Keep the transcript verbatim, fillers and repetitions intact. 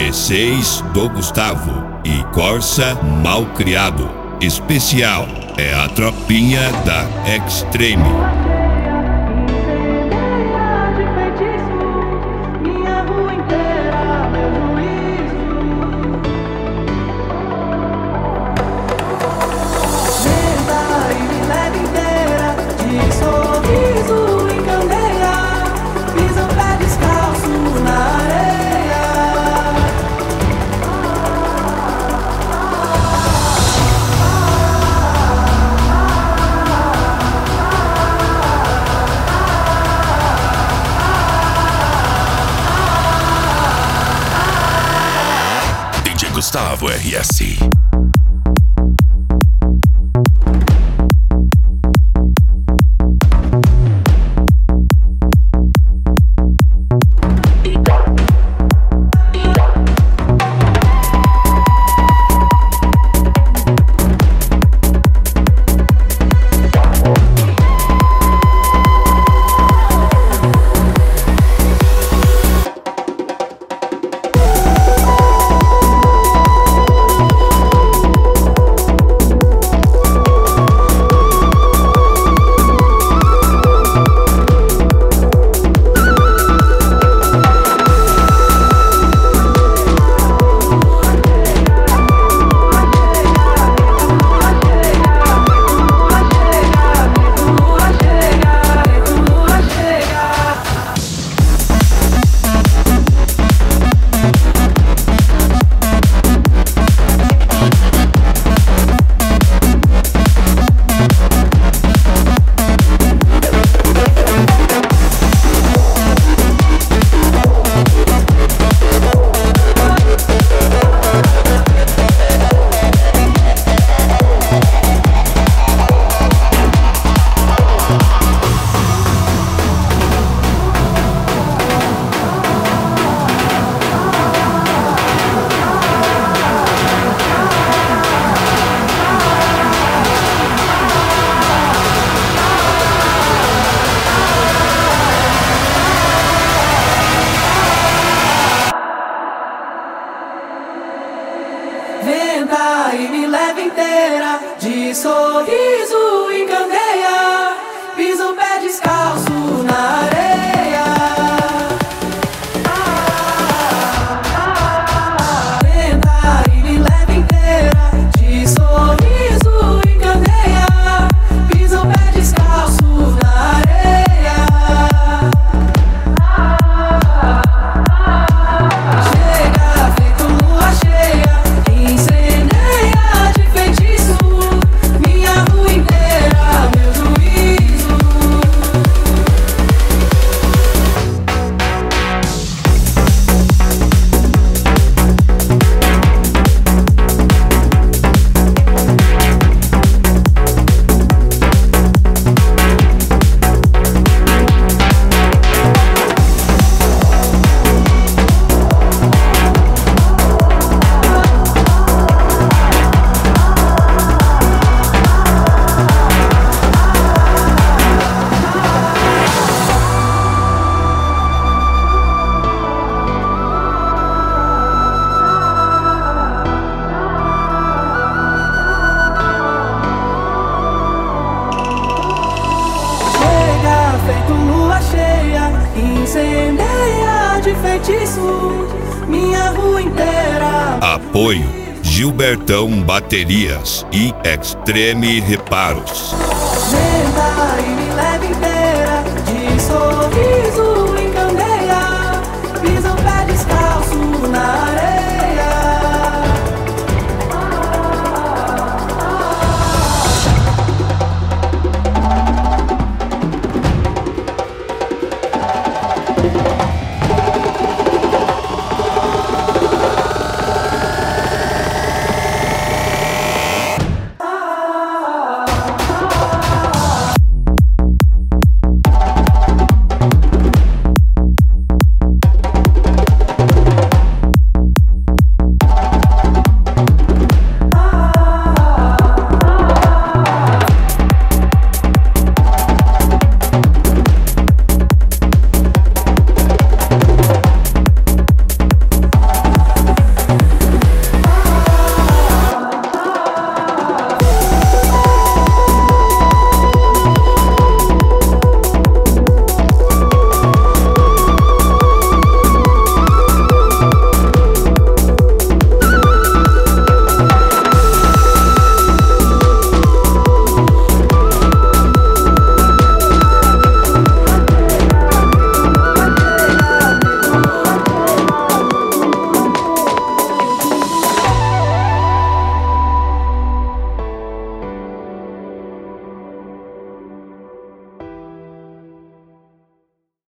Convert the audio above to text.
G seis do Gustavo e Corsa Malcriado. Especial é a tropinha da Extreme. Gustavo R S. Venda e me leva inteira, de sorriso e candeia, piso o pé descalço na areia. Venda e me leva inteira, de sorriso e candeia, piso o pé descalço na areia. Chega feito lua cheia, incendeia de feitiço minha rua inteira, meu juízo. Chega feito lua cheia, incendeia de feitiço minha rua inteira. Apoio Gilbertão Baterias e Extreme Reparos.